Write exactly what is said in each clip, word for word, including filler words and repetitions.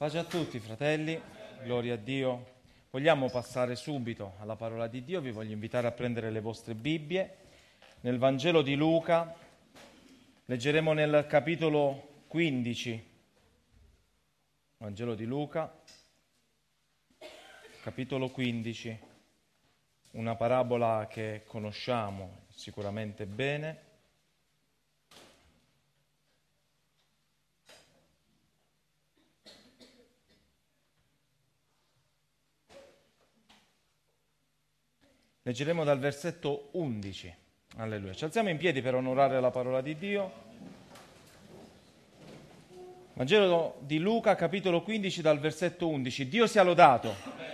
Pace a tutti, fratelli, gloria a Dio. Vogliamo passare subito alla parola di Dio, vi voglio invitare a prendere le vostre Bibbie. Nel Vangelo di Luca leggeremo nel capitolo quindici, Vangelo di Luca, capitolo quindici, una parabola che conosciamo sicuramente bene. Leggeremo dal versetto undici. Alleluia. Ci alziamo in piedi per onorare la parola di Dio. Vangelo di Luca, capitolo quindici, dal versetto undici. Dio sia lodato.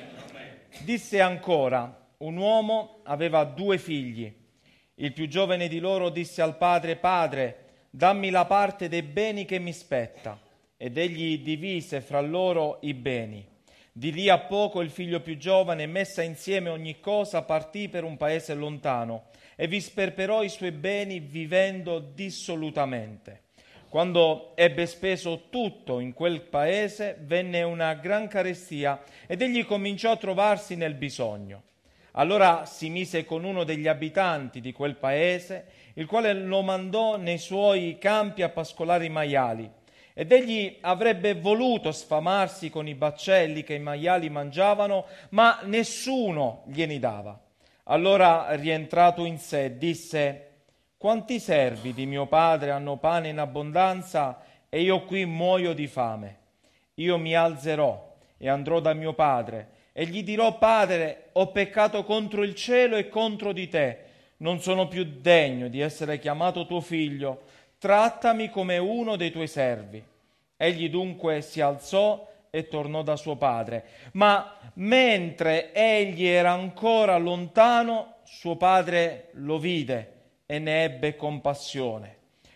Disse ancora: un uomo aveva due figli. Il più giovane di loro disse al padre: Padre, dammi la parte dei beni che mi spetta. Ed egli divise fra loro i beni. Di lì a poco il figlio più giovane, messa insieme ogni cosa, partì per un paese lontano e vi sperperò i suoi beni vivendo dissolutamente. Quando ebbe speso tutto in quel paese, venne una gran carestia ed egli cominciò a trovarsi nel bisogno. Allora si mise con uno degli abitanti di quel paese, il quale lo mandò nei suoi campi a pascolare i maiali. Ed egli avrebbe voluto sfamarsi con i baccelli che i maiali mangiavano, ma nessuno gliene dava. Allora, rientrato in sé, disse: quanti servi di mio padre hanno pane in abbondanza e io qui muoio di fame? Io mi alzerò e andrò da mio padre e gli dirò: Padre, ho peccato contro il cielo e contro di te, non sono più degno di essere chiamato tuo figlio, trattami come uno dei tuoi servi. Egli dunque si alzò e tornò da suo padre. Ma mentre egli era ancora lontano, suo padre lo vide e ne ebbe compassione.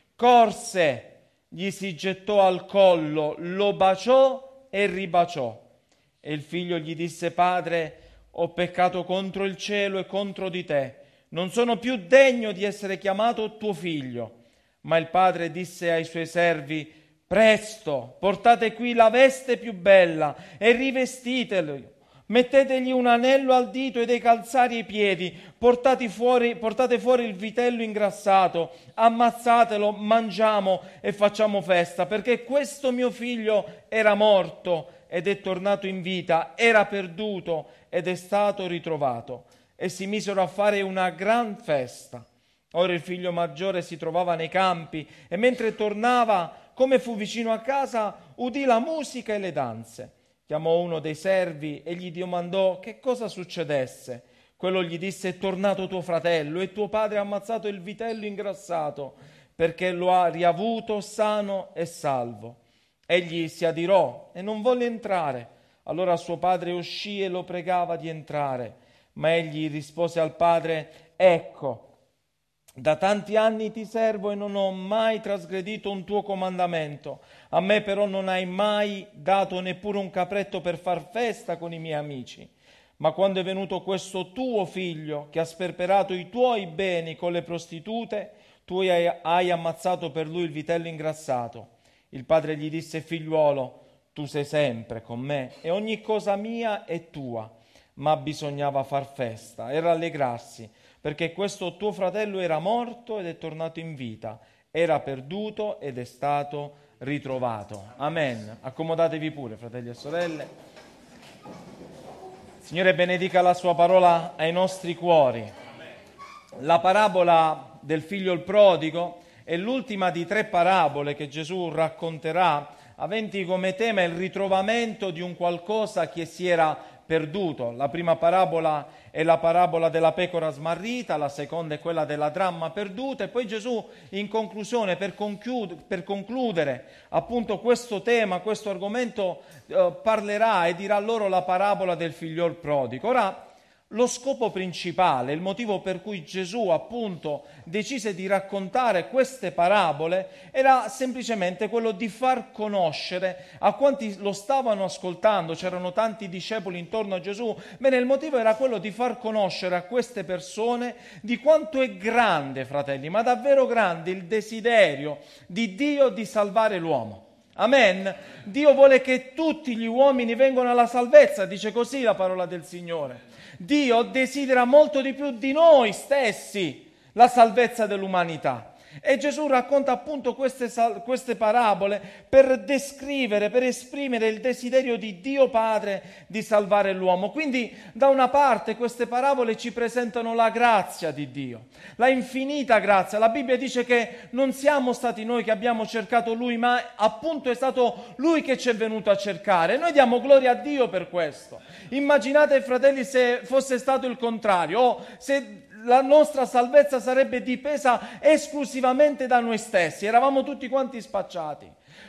Corse, gli si gettò al collo, lo baciò e ribaciò. E il figlio gli disse: Padre, ho peccato contro il cielo e contro di te, non sono più degno di essere chiamato tuo figlio. Ma il padre disse ai suoi servi: presto, portate qui la veste più bella e rivestitelo, mettetegli un anello al dito e dei calzari ai piedi, portate fuori, portate fuori il vitello ingrassato, ammazzatelo, mangiamo e facciamo festa, perché questo mio figlio era morto ed è tornato in vita, era perduto ed è stato ritrovato. E si misero a fare una gran festa. Ora il figlio maggiore si trovava nei campi e mentre tornava, come fu vicino a casa, udì la musica e le danze. Chiamò uno dei servi e gli domandò che cosa succedesse. Quello gli disse: è tornato tuo fratello e tuo padre ha ammazzato il vitello ingrassato perché lo ha riavuto sano e salvo. Egli si adirò e non volle entrare. Allora suo padre uscì e lo pregava di entrare. Ma egli rispose al padre: ecco, da tanti anni ti servo e non ho mai trasgredito un tuo comandamento. A me però non hai mai dato neppure un capretto per far festa con i miei amici. Ma quando è venuto questo tuo figlio, che ha sperperato i tuoi beni con le prostitute, tu hai, hai ammazzato per lui il vitello ingrassato. Il padre gli disse: figliuolo, tu sei sempre con me e ogni cosa mia è tua. Ma bisognava far festa e rallegrarsi, perché questo tuo fratello era morto ed è tornato in vita, era perduto ed è stato ritrovato. Amen. Accomodatevi pure, fratelli e sorelle. Signore benedica la sua parola ai nostri cuori. La parabola del figlio il prodigo è l'ultima di tre parabole che Gesù racconterà, aventi come tema il ritrovamento di un qualcosa che si era perduto. La prima parabola è la parabola della pecora smarrita, la seconda è quella della dramma perduta, e poi Gesù in conclusione, per, conclude, per concludere appunto questo tema, questo argomento, eh, parlerà e dirà loro la parabola del figliol prodigo. Ora, lo scopo principale, il motivo per cui Gesù appunto decise di raccontare queste parabole era semplicemente quello di far conoscere a quanti lo stavano ascoltando, c'erano tanti discepoli intorno a Gesù, bene, il motivo era quello di far conoscere a queste persone di quanto è grande, fratelli, ma davvero grande il desiderio di Dio di salvare l'uomo. Amen. Dio vuole che tutti gli uomini vengano alla salvezza, dice così la parola del Signore. Dio desidera molto di più di noi stessi la salvezza dell'umanità. E Gesù racconta appunto queste, queste parabole per descrivere, per esprimere il desiderio di Dio Padre di salvare l'uomo. Quindi da una parte queste parabole ci presentano la grazia di Dio, la infinita grazia. La Bibbia dice che non siamo stati noi che abbiamo cercato Lui, ma appunto è stato Lui che ci è venuto a cercare. Noi diamo gloria a Dio per questo. Immaginate, fratelli, se fosse stato il contrario, o se la nostra salvezza sarebbe dipesa esclusivamente da noi stessi, eravamo tutti quanti spacciati.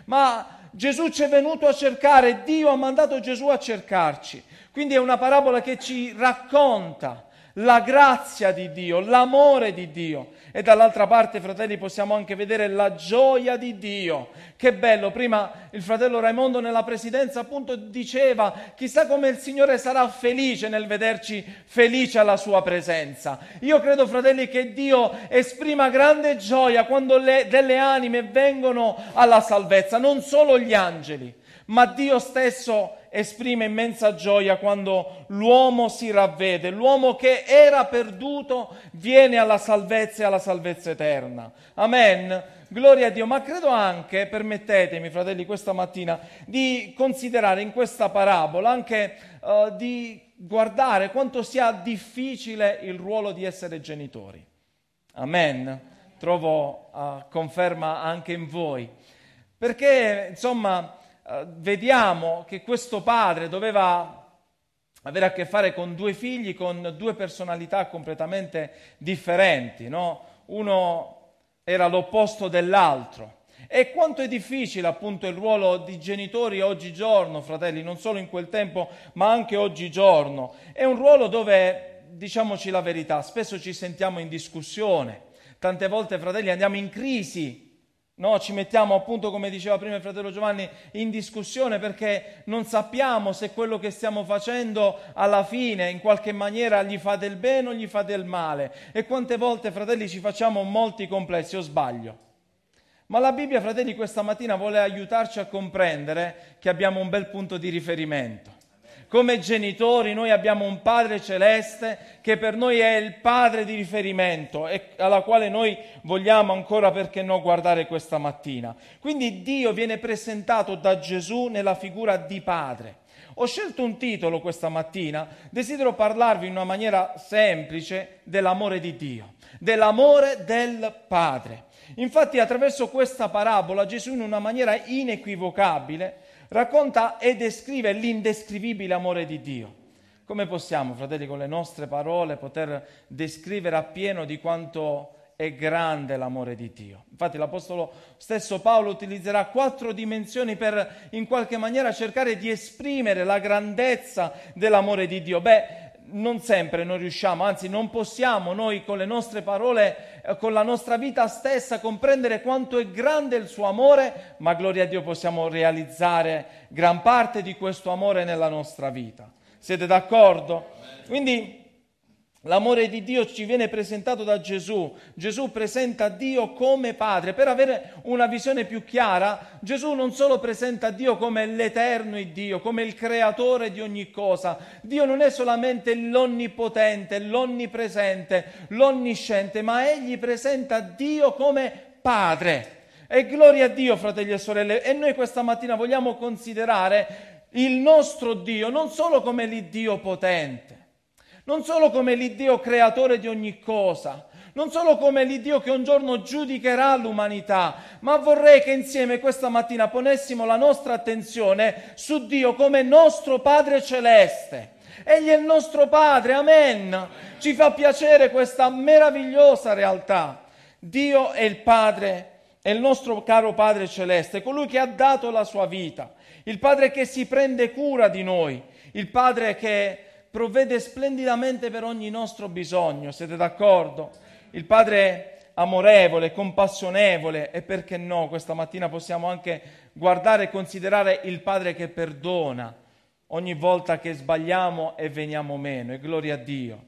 Ma Gesù ci è venuto a cercare, Dio ha mandato Gesù a cercarci. Quindi è una parabola che ci racconta la grazia di Dio, l'amore di Dio. E dall'altra parte, fratelli, possiamo anche vedere la gioia di Dio. Che bello, prima il fratello Raimondo nella presidenza appunto diceva, chissà come il Signore sarà felice nel vederci felice alla sua presenza. Io credo, fratelli, che Dio esprima grande gioia quando le, delle anime vengono alla salvezza, non solo gli angeli, ma Dio stesso esprime immensa gioia quando l'uomo si ravvede, l'uomo che era perduto viene alla salvezza e alla salvezza eterna. Amen. Gloria a Dio. Ma credo anche, permettetemi, fratelli, questa mattina di considerare in questa parabola anche uh, di guardare quanto sia difficile il ruolo di essere genitori. Amen. Trovo uh, conferma anche in voi. Perché, insomma, Uh, vediamo che questo padre doveva avere a che fare con due figli con due personalità completamente differenti, no? Uno era l'opposto dell'altro. E quanto è difficile appunto il ruolo di genitori oggigiorno, fratelli, non solo in quel tempo, ma anche oggigiorno. È un ruolo dove, diciamoci la verità, spesso ci sentiamo in discussione, tante volte, fratelli, andiamo in crisi. No, ci mettiamo appunto, come diceva prima il fratello Giovanni, in discussione perché non sappiamo se quello che stiamo facendo alla fine in qualche maniera gli fa del bene o gli fa del male. E quante volte, fratelli, ci facciamo molti complessi, o sbaglio? Ma la Bibbia, fratelli, questa mattina vuole aiutarci a comprendere che abbiamo un bel punto di riferimento. Come genitori noi abbiamo un Padre Celeste che per noi è il Padre di riferimento e alla quale noi vogliamo ancora, perché no, guardare questa mattina. Quindi Dio viene presentato da Gesù nella figura di Padre. Ho scelto un titolo questa mattina, desidero parlarvi in una maniera semplice dell'amore di Dio, dell'amore del Padre. Infatti attraverso questa parabola Gesù in una maniera inequivocabile racconta e descrive l'indescrivibile amore di Dio. Come possiamo, fratelli, con le nostre parole poter descrivere appieno di quanto è grande l'amore di Dio? Infatti l'Apostolo stesso Paolo utilizzerà quattro dimensioni per in qualche maniera cercare di esprimere la grandezza dell'amore di Dio. Beh, non sempre noi riusciamo, anzi non possiamo noi con le nostre parole, eh, con la nostra vita stessa comprendere quanto è grande il suo amore, ma gloria a Dio possiamo realizzare gran parte di questo amore nella nostra vita. Siete d'accordo? Quindi l'amore di Dio ci viene presentato da Gesù. Gesù presenta Dio come Padre. Per avere una visione più chiara, Gesù non solo presenta Dio come l'eterno Dio, come il creatore di ogni cosa. Dio non è solamente l'onnipotente, l'onnipresente, l'onnisciente, ma egli presenta Dio come Padre. E gloria a Dio, fratelli e sorelle. E noi questa mattina vogliamo considerare il nostro Dio non solo come l'Iddio potente, non solo come l'Iddio creatore di ogni cosa, non solo come l'Iddio che un giorno giudicherà l'umanità, ma vorrei che insieme questa mattina ponessimo la nostra attenzione su Dio come nostro Padre Celeste. Egli è il nostro Padre, amen. Ci fa piacere questa meravigliosa realtà. Dio è il Padre, è il nostro caro Padre Celeste, colui che ha dato la sua vita, il Padre che si prende cura di noi, il Padre che provvede splendidamente per ogni nostro bisogno. Siete d'accordo? Il Padre amorevole, compassionevole, e perché no, questa mattina possiamo anche guardare e considerare il Padre che perdona ogni volta che sbagliamo e veniamo meno, e gloria a Dio.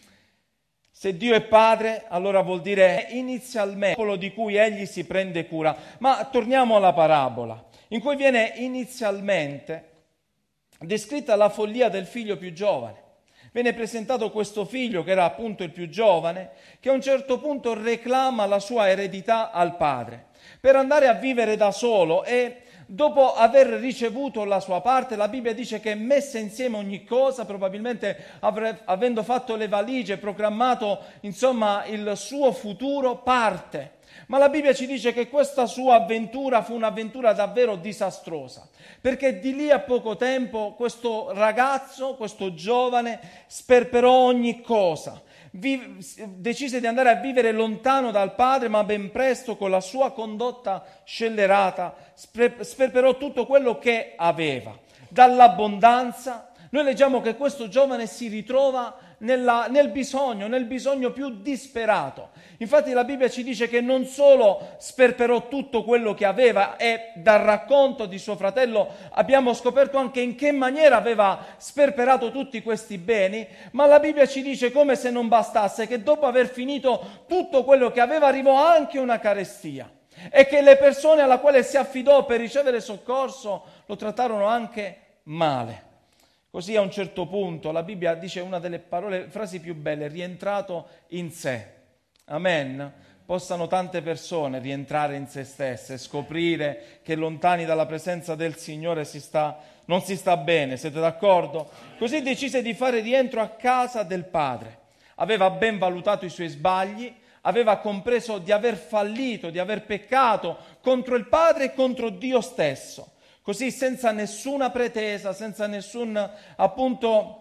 Se Dio è Padre, allora vuol dire inizialmente il popolo di cui Egli si prende cura. Ma torniamo alla parabola. in cui viene inizialmente descritta la follia del figlio più giovane. Viene presentato questo figlio, che era appunto il più giovane, che a un certo punto reclama la sua eredità al padre per andare a vivere da solo, e dopo aver ricevuto la sua parte, la Bibbia dice che messa insieme ogni cosa, probabilmente avre- avendo fatto le valigie, proclamato insomma il suo futuro, parte. Ma la Bibbia ci dice che questa sua avventura fu un'avventura davvero disastrosa, perché di lì a poco tempo questo ragazzo, questo giovane, sperperò ogni cosa. Vi- decise di andare a vivere lontano dal padre, ma ben presto con la sua condotta scellerata spre- sperperò tutto quello che aveva. Dall'abbondanza, noi leggiamo che questo giovane si ritrova nella, nel bisogno, nel bisogno più disperato. Infatti la Bibbia ci dice che non solo sperperò tutto quello che aveva, e dal racconto di suo fratello abbiamo scoperto anche in che maniera aveva sperperato tutti questi beni, ma la Bibbia ci dice, come se non bastasse, che dopo aver finito tutto quello che aveva arrivò anche una carestia, e che le persone alla quale si affidò per ricevere soccorso lo trattarono anche male. Così a un certo punto la Bibbia dice una delle parole, frasi più belle: rientrato in sé. Amen. Possano tante persone rientrare in se stesse, scoprire che lontani dalla presenza del Signore si sta, non si sta bene, siete d'accordo? Così decise di fare rientro a casa del padre. Aveva ben valutato i suoi sbagli, aveva compreso di aver fallito, di aver peccato contro il padre e contro Dio stesso. Così, senza nessuna pretesa, senza nessun appunto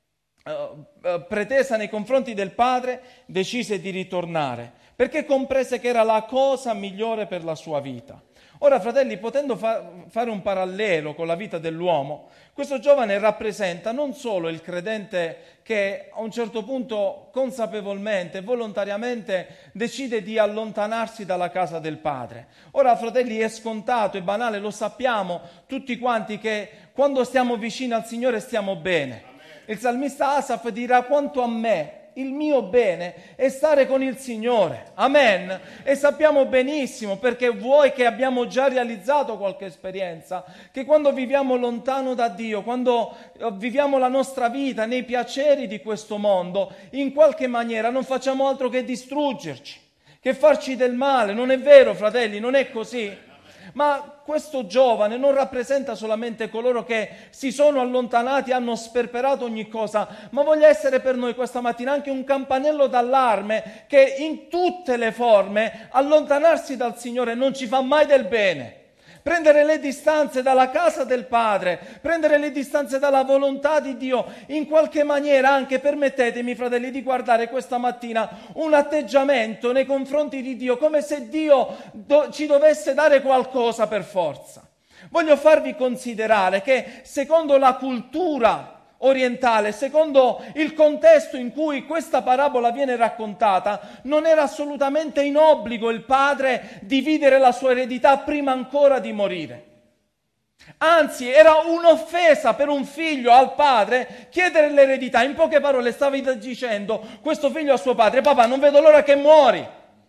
uh, pretesa nei confronti del padre, decise di ritornare, perché comprese che era la cosa migliore per la sua vita. Ora, fratelli, potendo fa- fare un parallelo con la vita dell'uomo, questo giovane rappresenta non solo il credente che a un certo punto consapevolmente, volontariamente decide di allontanarsi dalla casa del padre. Ora, fratelli, è scontato, è banale, lo sappiamo tutti quanti che quando stiamo vicini al Signore stiamo bene. Il salmista Asaf dirà: quanto a me, il mio bene è stare con il Signore. Amen. E sappiamo benissimo, perché vuoi che abbiamo già realizzato qualche esperienza, che quando viviamo lontano da Dio, quando viviamo la nostra vita nei piaceri di questo mondo, in qualche maniera non facciamo altro che distruggerci, che farci del male. Non è vero, fratelli? Non è così? Ma questo giovane non rappresenta solamente coloro che si sono allontanati, hanno sperperato ogni cosa, ma voglia essere per noi questa mattina anche un campanello d'allarme che in tutte le forme allontanarsi dal Signore non ci fa mai del bene. Prendere le distanze dalla casa del Padre, prendere le distanze dalla volontà di Dio, in qualche maniera anche, permettetemi, fratelli, di guardare questa mattina un atteggiamento nei confronti di Dio, come se Dio do- ci dovesse dare qualcosa per forza. Voglio farvi considerare che secondo la cultura orientale, secondo il contesto in cui questa parabola viene raccontata, non era assolutamente in obbligo il padre dividere la sua eredità prima ancora di morire. Anzi, era un'offesa per un figlio al padre chiedere l'eredità. In poche parole stavi dicendo questo figlio a suo padre: papà, non vedo l'ora che muori.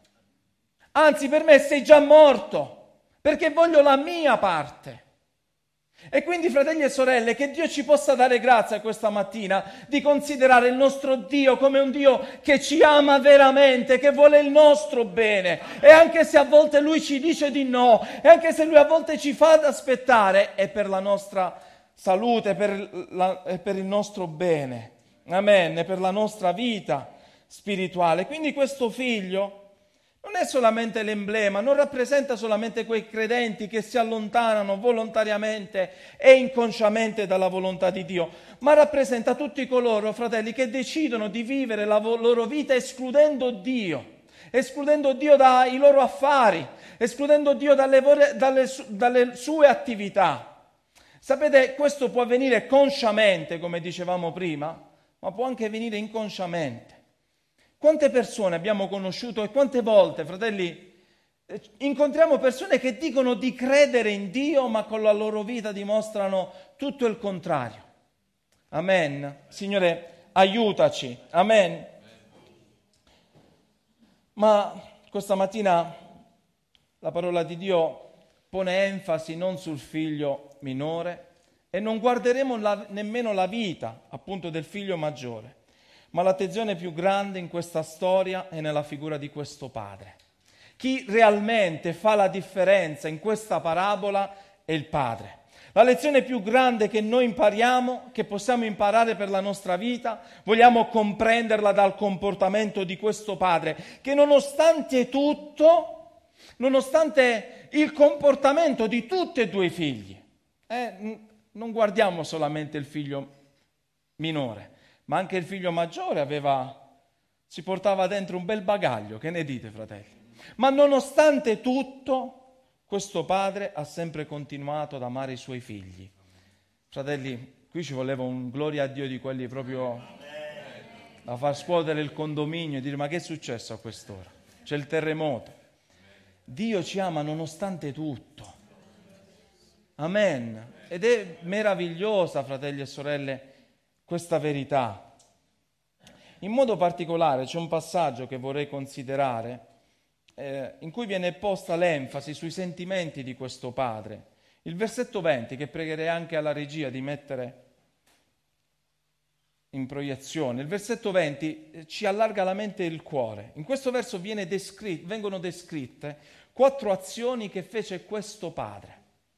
Anzi, per me sei già morto, perché voglio la mia parte. E quindi, fratelli e sorelle, che Dio ci possa dare grazia questa mattina di considerare il nostro Dio come un Dio che ci ama veramente, che vuole il nostro bene. E anche se a volte Lui ci dice di no, e anche se Lui a volte ci fa aspettare, è per la nostra salute, per, la, è per il nostro bene. Amen, è per la nostra vita spirituale. Quindi questo figlio non è solamente l'emblema, non rappresenta solamente quei credenti che si allontanano volontariamente e inconsciamente dalla volontà di Dio, ma rappresenta tutti coloro, fratelli, che decidono di vivere la loro vita escludendo Dio, escludendo Dio dai loro affari, escludendo Dio dalle, dalle, dalle sue attività. Sapete, questo può avvenire consciamente, come dicevamo prima, ma può anche avvenire inconsciamente. Quante persone abbiamo conosciuto e quante volte, fratelli, incontriamo persone che dicono di credere in Dio, ma con la loro vita dimostrano tutto il contrario. Amen. Signore, aiutaci. Amen. Ma questa mattina la parola di Dio pone enfasi non sul figlio minore e non guarderemo la, nemmeno la vita, appunto, del figlio maggiore, ma l'attenzione più grande in questa storia è nella figura di questo padre. Chi realmente fa la differenza in questa parabola è il padre. La lezione più grande che noi impariamo, che possiamo imparare per la nostra vita, vogliamo comprenderla dal comportamento di questo padre, che nonostante tutto, nonostante il comportamento di tutti e due i figli, eh, non guardiamo solamente il figlio minore, ma anche il figlio maggiore aveva, si portava dentro un bel bagaglio, che ne dite, fratelli? Ma nonostante tutto, questo padre ha sempre continuato ad amare i suoi figli. Fratelli, qui ci voleva un gloria a Dio di quelli proprio da far scuotere il condominio e dire: ma che è successo a quest'ora? C'è il terremoto. Dio ci ama nonostante tutto. Amen. Ed è meravigliosa, fratelli e sorelle, questa verità. In modo particolare c'è un passaggio che vorrei considerare eh, in cui viene posta l'enfasi sui sentimenti di questo padre. Il versetto venti, che pregherei anche alla regia di mettere in proiezione. Il versetto venti ci allarga la mente e il cuore. In questo verso viene descrit- vengono descritte quattro azioni che fece questo padre.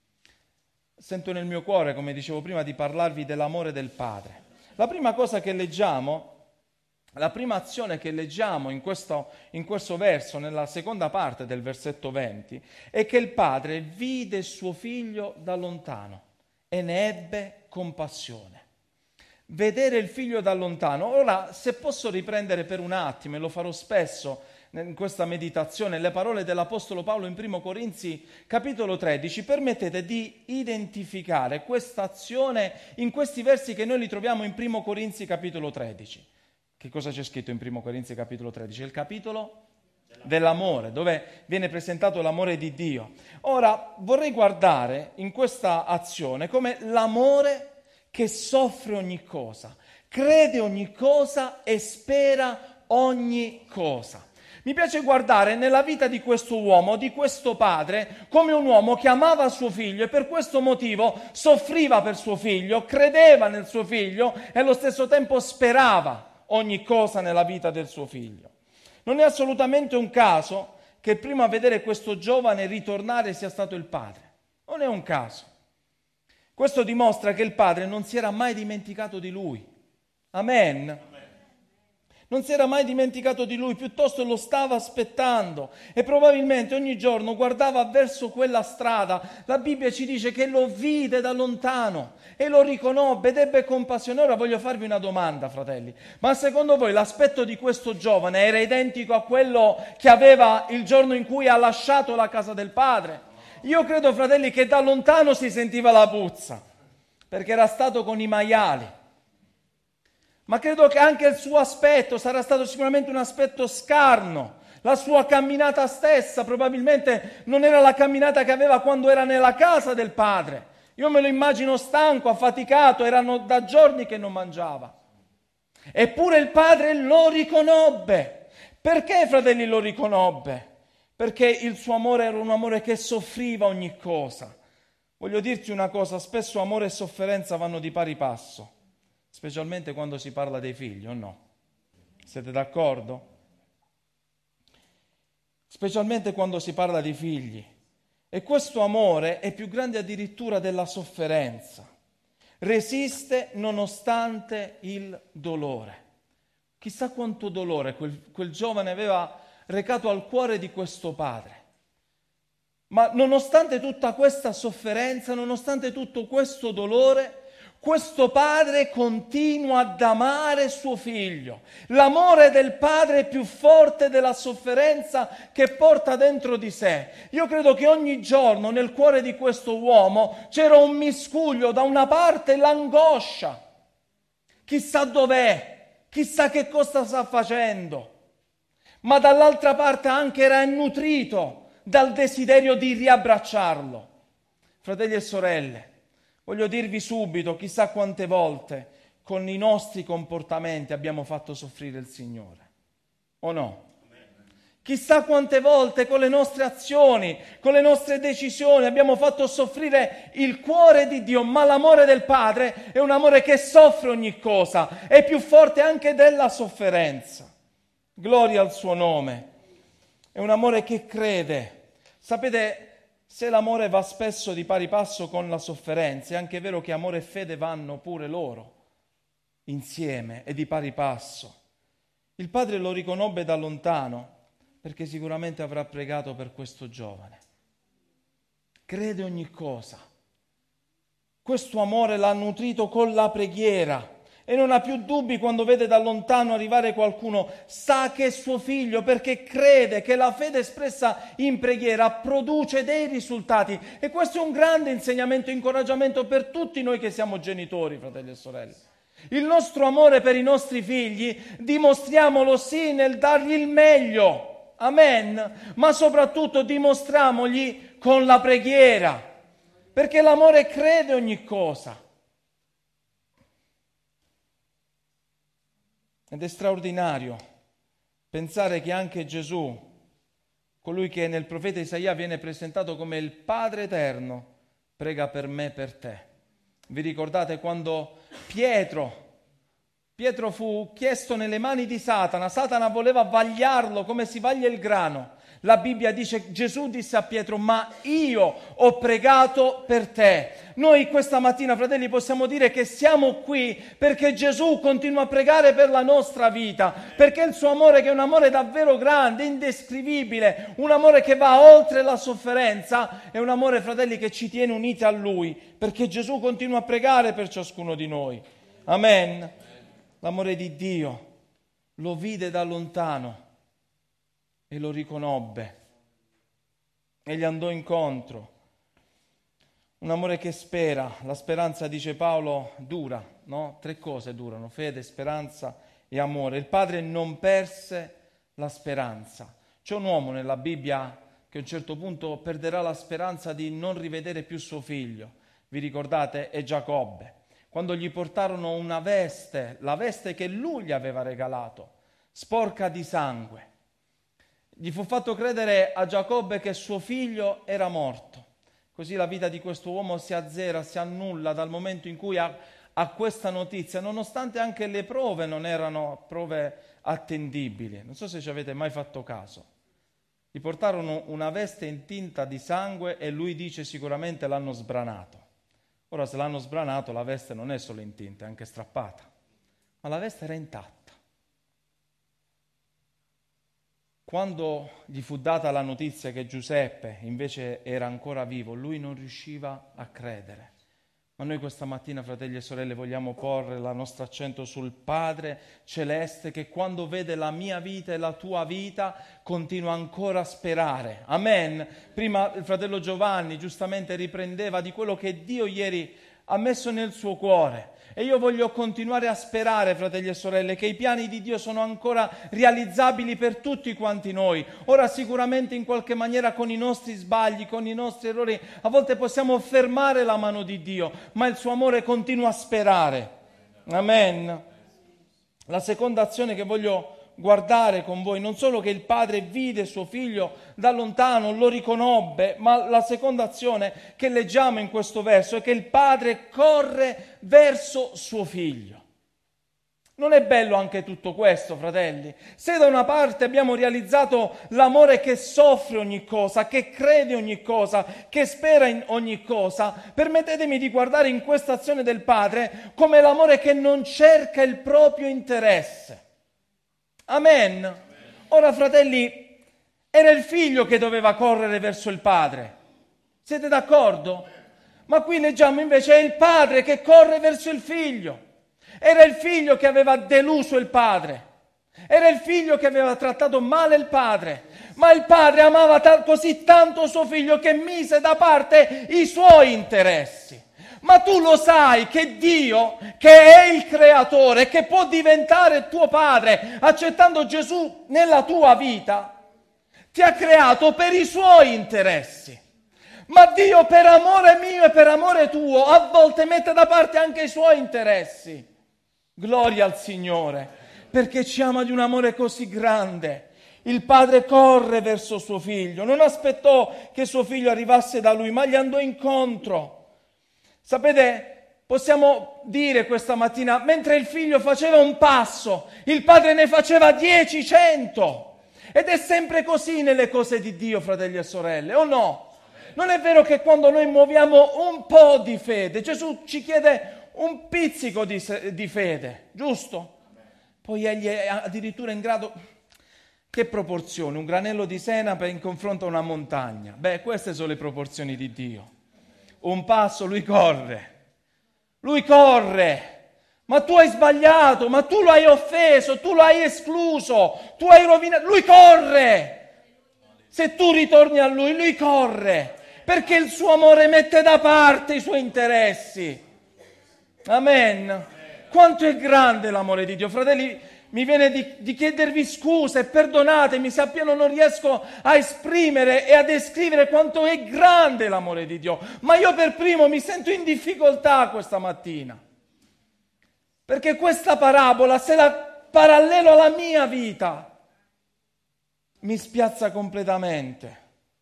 Sento nel mio cuore, come dicevo prima, di parlarvi dell'amore del padre. La prima cosa che leggiamo, la prima azione che leggiamo in questo, in questo verso, nella seconda parte del versetto venti, è che il padre vide suo figlio da lontano e ne ebbe compassione. Vedere il figlio da lontano. Ora, se posso riprendere per un attimo, e lo farò spesso in questa meditazione, le parole dell'Apostolo Paolo in primo Corinzi capitolo tredici, permettete di identificare questa azione in questi versi che noi li troviamo in primo Corinzi capitolo tredici. Che cosa c'è scritto in primo Corinzi capitolo tredici? È il capitolo dell'amore, dove viene presentato l'amore di Dio. Ora, vorrei guardare in questa azione come l'amore che soffre ogni cosa, crede ogni cosa e spera ogni cosa. Mi piace guardare nella vita di questo uomo, di questo padre, come un uomo che amava suo figlio e per questo motivo soffriva per suo figlio, credeva nel suo figlio e allo stesso tempo sperava ogni cosa nella vita del suo figlio. Non è assolutamente un caso che prima a vedere questo giovane ritornare sia stato il padre. Non è un caso. Questo dimostra che il padre non si era mai dimenticato di lui. Amen. Non si era mai dimenticato di lui, piuttosto lo stava aspettando e probabilmente ogni giorno guardava verso quella strada. La Bibbia ci dice che lo vide da lontano e lo riconobbe ed ebbe compassione. Ora voglio farvi una domanda, fratelli. Ma secondo voi l'aspetto di questo giovane era identico a quello che aveva il giorno in cui ha lasciato la casa del padre? Io credo, fratelli, che da lontano si sentiva la puzza, perché era stato con i maiali. Ma credo che anche il suo aspetto sarà stato sicuramente un aspetto scarno. La sua camminata stessa probabilmente non era la camminata che aveva quando era nella casa del padre. Io me lo immagino stanco, affaticato, erano da giorni che non mangiava. Eppure il padre lo riconobbe. Perché, fratelli, lo riconobbe? Perché il suo amore era un amore che soffriva ogni cosa. Voglio dirti una cosa, spesso amore e sofferenza vanno di pari passo. Specialmente quando si parla dei figli, o no? Siete d'accordo? Specialmente quando si parla di figli. E questo amore è più grande addirittura della sofferenza. Resiste nonostante il dolore. Chissà quanto dolore quel, quel giovane aveva recato al cuore di questo padre. Ma nonostante tutta questa sofferenza, nonostante tutto questo dolore, questo padre continua ad amare suo figlio. L'amore del padre è più forte della sofferenza che porta dentro di sé. Io credo che ogni giorno nel cuore di questo uomo c'era un miscuglio, da una parte l'angoscia. Chissà dov'è, chissà che cosa sta facendo. Ma dall'altra parte anche era nutrito dal desiderio di riabbracciarlo. Fratelli e sorelle, voglio dirvi subito, chissà quante volte con i nostri comportamenti abbiamo fatto soffrire il Signore, o no? Chissà quante volte con le nostre azioni, con le nostre decisioni abbiamo fatto soffrire il cuore di Dio, ma l'amore del Padre è un amore che soffre ogni cosa, è più forte anche della sofferenza. Gloria al suo nome. È un amore che crede. Sapete, se l'amore va spesso di pari passo con la sofferenza, è anche vero che amore e fede vanno pure loro insieme e di pari passo. Il padre lo riconobbe da lontano, perché sicuramente avrà pregato per questo giovane. Crede ogni cosa. Questo amore l'ha nutrito con la preghiera e non ha più dubbi quando vede da lontano arrivare qualcuno. Sa che è suo figlio perché crede che la fede espressa in preghiera produce dei risultati. E questo è un grande insegnamento e incoraggiamento per tutti noi che siamo genitori, fratelli e sorelle. Il nostro amore per i nostri figli dimostriamolo sì nel dargli il meglio. Amen, ma soprattutto dimostriamogli con la preghiera, perché l'amore crede ogni cosa. Ed è straordinario pensare che anche Gesù, colui che nel profeta Isaia viene presentato come il Padre Eterno, prega per me e per te. Vi ricordate quando Pietro Pietro fu chiesto nelle mani di Satana, Satana voleva vagliarlo come si vaglia il grano. La Bibbia dice, Gesù disse a Pietro, ma io ho pregato per te. Noi questa mattina, fratelli, possiamo dire che siamo qui perché Gesù continua a pregare per la nostra vita, perché il suo amore, che è un amore davvero grande, indescrivibile, un amore che va oltre la sofferenza, è un amore, fratelli, che ci tiene uniti a Lui, perché Gesù continua a pregare per ciascuno di noi. Amen. L'amore di Dio lo vide da lontano e lo riconobbe e gli andò incontro. Un amore che spera. La speranza, dice Paolo, dura, no? Tre cose durano: fede, speranza e amore. Il padre non perse la speranza. C'è un uomo nella Bibbia che a un certo punto perderà la speranza di non rivedere più suo figlio. Vi ricordate? È Giacobbe. Quando gli portarono una veste, la veste che lui gli aveva regalato, sporca di sangue. Gli fu fatto credere a Giacobbe che suo figlio era morto. Così la vita di questo uomo si azzera, si annulla dal momento in cui ha, ha questa notizia, nonostante anche le prove non erano prove attendibili. Non so se ci avete mai fatto caso. Gli portarono una veste intinta di sangue e lui dice sicuramente l'hanno sbranato. Ora, se l'hanno sbranato, la veste non è solo intinta, è anche strappata, ma la veste era intatta. Quando gli fu data la notizia che Giuseppe invece era ancora vivo, lui non riusciva a credere. Ma noi questa mattina, fratelli e sorelle, vogliamo porre il nostro accento sul Padre Celeste che quando vede la mia vita e la tua vita continua ancora a sperare. Amen. Prima il fratello Giovanni giustamente riprendeva di quello che Dio ieri ha messo nel suo cuore. E io voglio continuare a sperare, fratelli e sorelle, che i piani di Dio sono ancora realizzabili per tutti quanti noi. Ora sicuramente in qualche maniera con i nostri sbagli, con i nostri errori, a volte possiamo fermare la mano di Dio, ma il suo amore continua a sperare. Amen. La seconda azione che voglio guardare con voi, non solo che il padre vide suo figlio da lontano, lo riconobbe, ma la seconda azione che leggiamo in questo verso è che il padre corre verso suo figlio. Non è bello anche tutto questo, fratelli? Se da una parte abbiamo realizzato l'amore che soffre ogni cosa, che crede ogni cosa, che spera in ogni cosa, permettetemi di guardare in questa azione del padre come l'amore che non cerca il proprio interesse. Amen. Ora, fratelli, era il figlio che doveva correre verso il padre. Siete d'accordo? Ma qui leggiamo invece è il padre che corre verso il figlio. Era il figlio che aveva deluso il padre. Era il figlio che aveva trattato male il padre. Ma il padre amava ta- così tanto suo figlio che mise da parte i suoi interessi. Ma tu lo sai che Dio, che è il creatore, che può diventare tuo padre accettando Gesù nella tua vita, ti ha creato per i suoi interessi. Ma Dio, per amore mio e per amore tuo, a volte mette da parte anche i suoi interessi. Gloria al Signore, perché ci ama di un amore così grande. Il padre corre verso suo figlio, non aspettò che suo figlio arrivasse da lui, ma gli andò incontro. Sapete, possiamo dire questa mattina, mentre il figlio faceva un passo, il padre ne faceva dieci, cento. Ed è sempre così nelle cose di Dio, fratelli e sorelle, o no? Non è vero che quando noi muoviamo un po' di fede, Gesù ci chiede un pizzico di, di fede, giusto? Poi egli è addirittura in grado... Che proporzioni? Un granello di senape in confronto a una montagna. Beh, queste sono le proporzioni di Dio. Un passo, lui corre. Lui corre. Ma tu hai sbagliato, ma tu lo hai offeso, tu lo hai escluso, tu hai rovinato. Lui corre. Se tu ritorni a lui, lui corre. Perché il suo amore mette da parte i suoi interessi. Amen. Quanto è grande l'amore di Dio. Fratelli, mi viene di, di chiedervi scusa e perdonatemi se appieno non riesco a esprimere e a descrivere quanto è grande l'amore di Dio. Ma io per primo mi sento in difficoltà questa mattina. Perché questa parabola, se la parallelo alla mia vita, mi spiazza completamente.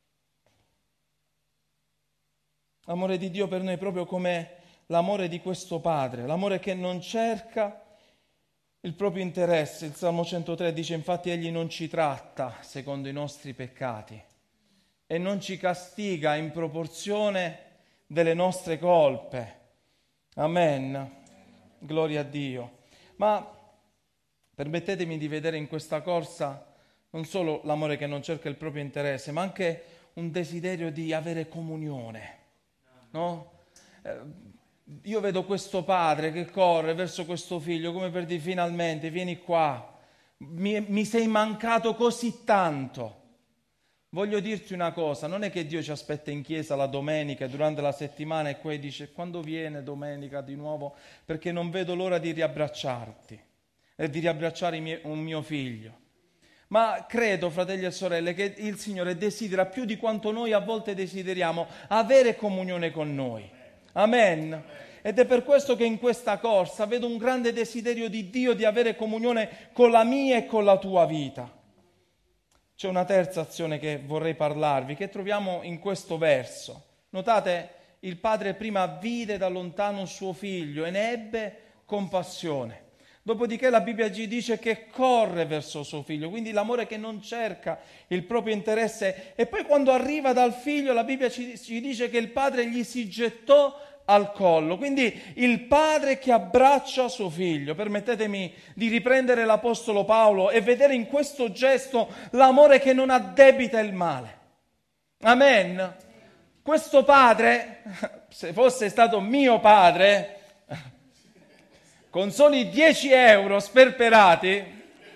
L'amore di Dio per noi è proprio come l'amore di questo Padre, l'amore che non cerca il proprio interesse. Il Salmo centotré dice: infatti egli non ci tratta secondo i nostri peccati e non ci castiga in proporzione delle nostre colpe. Amen. Gloria a Dio. Ma permettetemi di vedere in questa corsa non solo l'amore che non cerca il proprio interesse, ma anche un desiderio di avere comunione, no? Eh, Io vedo questo padre che corre verso questo figlio come per dire: finalmente vieni qua, mi, mi sei mancato così tanto. Voglio dirti una cosa, non è che Dio ci aspetta in chiesa la domenica durante la settimana e poi dice: quando viene domenica di nuovo, perché non vedo l'ora di riabbracciarti e di riabbracciare mie, un mio figlio. Ma credo, fratelli e sorelle, che il Signore desidera più di quanto noi a volte desideriamo avere comunione con noi. Amen. Ed è per questo che in questa corsa vedo un grande desiderio di Dio di avere comunione con la mia e con la tua vita. C'è una terza azione che vorrei parlarvi, che troviamo in questo verso. Notate, il padre prima vide da lontano suo figlio e ne ebbe compassione. Dopodiché la Bibbia ci dice che corre verso suo figlio, quindi l'amore che non cerca il proprio interesse. E poi quando arriva dal figlio, la Bibbia ci, ci dice che il padre gli si gettò al collo. Quindi il padre che abbraccia suo figlio. Permettetemi di riprendere l'Apostolo Paolo e vedere in questo gesto l'amore che non addebita il male. Amen. Questo padre, se fosse stato mio padre, con soli dieci euro sperperati,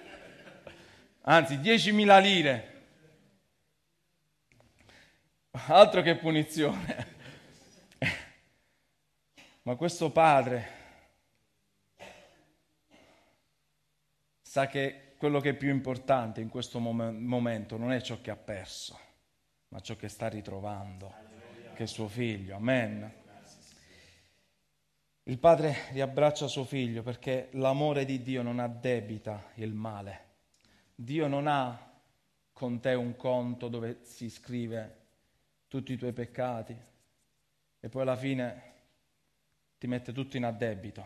anzi diecimila lire, altro che punizione. Ma questo padre sa che quello che è più importante in questo mom- momento non è ciò che ha perso, ma ciò che sta ritrovando, che è suo figlio. Amen. Il padre riabbraccia suo figlio perché l'amore di Dio non addebita il male. Dio non ha con te un conto dove si scrive tutti i tuoi peccati e poi alla fine ti mette tutto in addebito.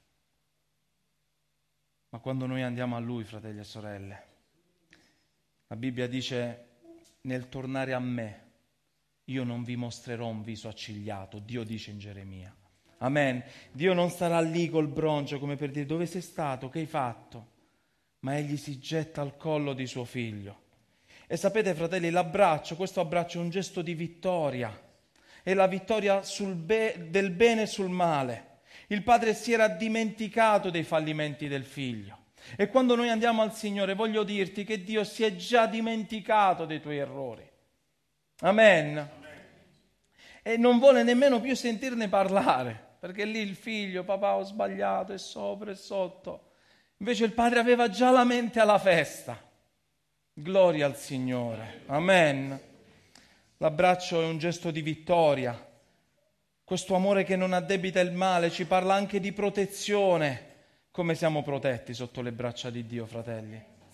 Ma quando noi andiamo a Lui, fratelli e sorelle, la Bibbia dice: nel tornare a me io non vi mostrerò un viso accigliato, Dio dice in Geremia. Amen. Dio non starà lì col broncio come per dire: dove sei stato, che hai fatto? Ma egli si getta al collo di suo figlio. E sapete, fratelli, l'abbraccio, questo abbraccio è un gesto di vittoria. È la vittoria sul be- del bene sul male. Il padre si era dimenticato dei fallimenti del figlio. E quando noi andiamo al Signore, voglio dirti che Dio si è già dimenticato dei tuoi errori. Amen. Amen. E non vuole nemmeno più sentirne parlare. Perché lì il figlio: papà, ho sbagliato, è sopra, è sotto. Invece il padre aveva già la mente alla festa. Gloria al Signore. Amen. L'abbraccio è un gesto di vittoria. Questo amore che non addebita il male ci parla anche di protezione. Come siamo protetti sotto le braccia di Dio, fratelli?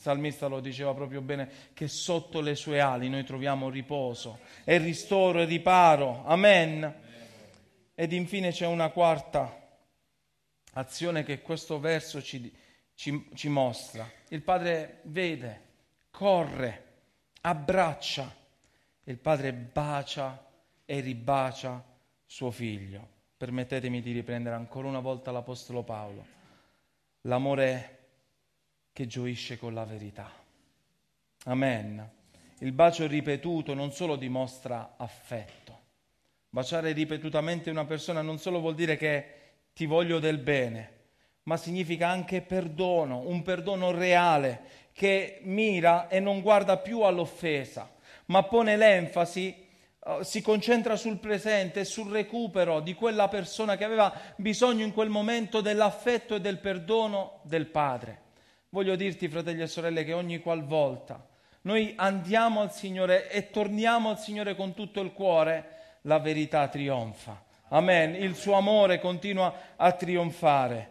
salmista lo diceva proprio bene, che sotto le sue ali noi troviamo riposo e ristoro e riparo. Amen. Ed infine c'è una quarta azione che questo verso ci, ci, ci mostra. Il padre vede, corre, abbraccia, il padre bacia e ribacia suo figlio. Permettetemi di riprendere ancora una volta l'Apostolo Paolo. L'amore che gioisce con la verità. Amen. Il bacio ripetuto non solo dimostra affetto. Baciare ripetutamente una persona non solo vuol dire che ti voglio del bene, ma significa anche perdono, un perdono reale che mira e non guarda più all'offesa, ma pone l'enfasi, uh, si concentra sul presente e sul recupero di quella persona che aveva bisogno in quel momento dell'affetto e del perdono del Padre. Voglio dirti, fratelli e sorelle, che ogni qualvolta noi andiamo al Signore e torniamo al Signore con tutto il cuore, la verità trionfa. Amen. Il suo amore continua a trionfare.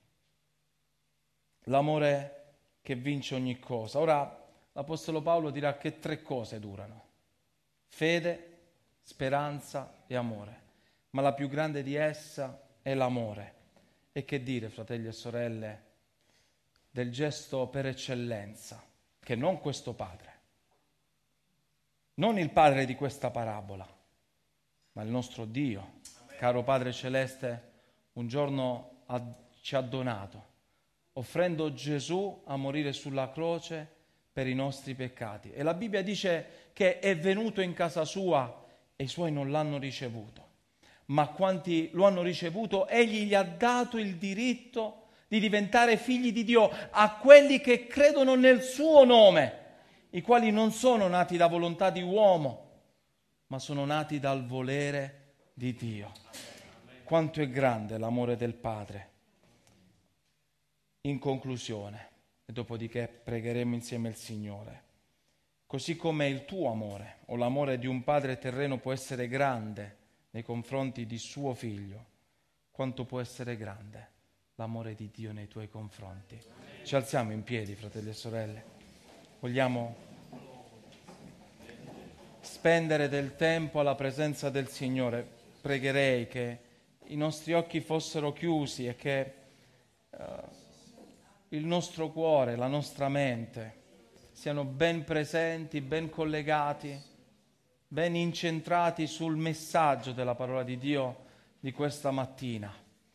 L'amore che vince ogni cosa. Ora, l'Apostolo Paolo dirà che tre cose durano: fede, speranza e amore. Ma la più grande di essa è l'amore. E che dire, fratelli e sorelle, del gesto per eccellenza, che non questo padre, non il padre di questa parabola, ma il nostro Dio, caro Padre Celeste, un giorno ha, ci ha donato, offrendo Gesù a morire sulla croce per i nostri peccati. E la Bibbia dice che è venuto in casa sua e i suoi non l'hanno ricevuto. Ma quanti lo hanno ricevuto, egli gli ha dato il diritto di diventare figli di Dio a quelli che credono nel suo nome, i quali non sono nati da volontà di uomo, ma sono nati dal volere di Dio. Quanto è grande l'amore del Padre. In conclusione, e dopodiché pregheremo insieme il Signore, così come il tuo amore o l'amore di un padre terreno può essere grande nei confronti di suo figlio, quanto può essere grande l'amore di Dio nei tuoi confronti. Ci alziamo in piedi, fratelli e sorelle. Vogliamo spendere del tempo alla presenza del Signore. Pregherei che i nostri occhi fossero chiusi e che uh, il nostro cuore, la nostra mente siano ben presenti, ben collegati, ben incentrati sul messaggio della parola di Dio di questa mattina.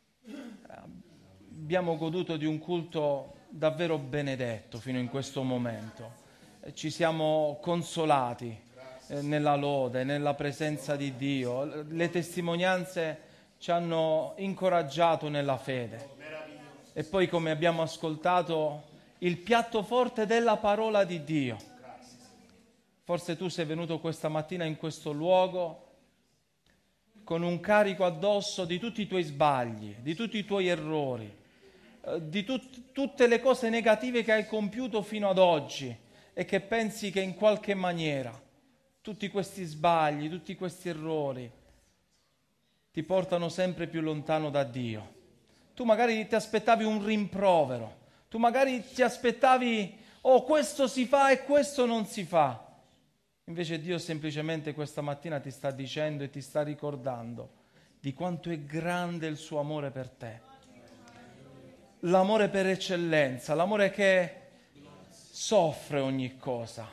Abbiamo goduto di un culto davvero benedetto fino in questo momento. Ci siamo consolati eh, nella lode, nella presenza di Dio. Le testimonianze ci hanno incoraggiato nella fede. E poi, come abbiamo ascoltato, il piatto forte della parola di Dio. Forse tu sei venuto questa mattina in questo luogo con un carico addosso di tutti i tuoi sbagli, di tutti i tuoi errori, di tut- tutte le cose negative che hai compiuto fino ad oggi e che pensi che in qualche maniera tutti questi sbagli, tutti questi errori ti portano sempre più lontano da Dio. Tu magari ti aspettavi un rimprovero, tu magari ti aspettavi, oh, questo si fa e questo non si fa. Invece Dio semplicemente questa mattina ti sta dicendo e ti sta ricordando di quanto è grande il suo amore per te. L'amore per eccellenza, l'amore che soffre ogni cosa,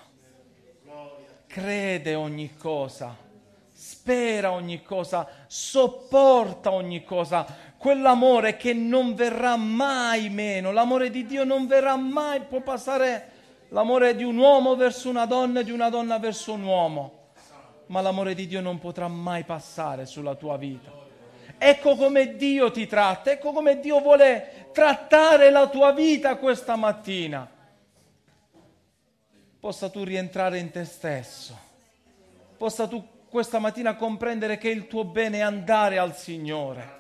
crede ogni cosa, spera ogni cosa, sopporta ogni cosa. Quell'amore che non verrà mai meno, l'amore di Dio non verrà mai, può passare l'amore di un uomo verso una donna e di una donna verso un uomo, ma l'amore di Dio non potrà mai passare sulla tua vita. Ecco come Dio ti tratta, ecco come Dio vuole trattare la tua vita questa mattina. Possa tu rientrare in te stesso, possa tu questa mattina comprendere che il tuo bene è andare al Signore.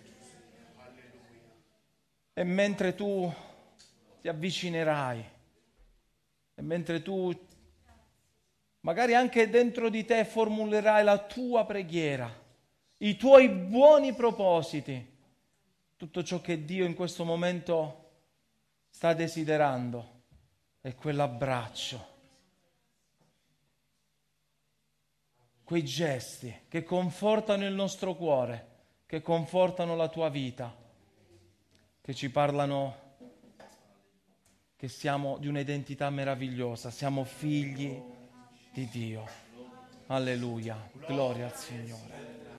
E mentre tu ti avvicinerai, e mentre tu magari anche dentro di te formulerai la tua preghiera, i tuoi buoni propositi, tutto ciò che Dio in questo momento sta desiderando è quell'abbraccio, quei gesti che confortano il nostro cuore, che confortano la tua vita, che ci parlano che siamo di un'identità meravigliosa, siamo figli di Dio. Alleluia, gloria al Signore.